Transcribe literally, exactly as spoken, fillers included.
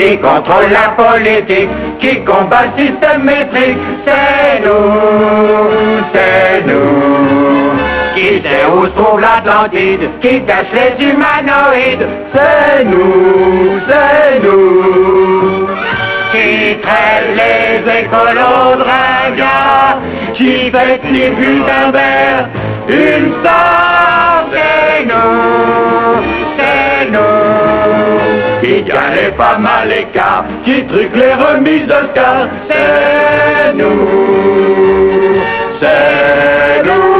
qui contrôle la politique, qui combat le système métrique. C'est nous, c'est nous, qui sait où se trouve l'Atlantide, qui cache les humanoïdes. C'est nous, c'est nous, qui traite les écolos de ringards, qui fait les Gutenberg une star. C'est nous, c'est nous, qui gagne les femmes à l'écart, qui truque les remises d'Oscar. C'est nous, c'est nous.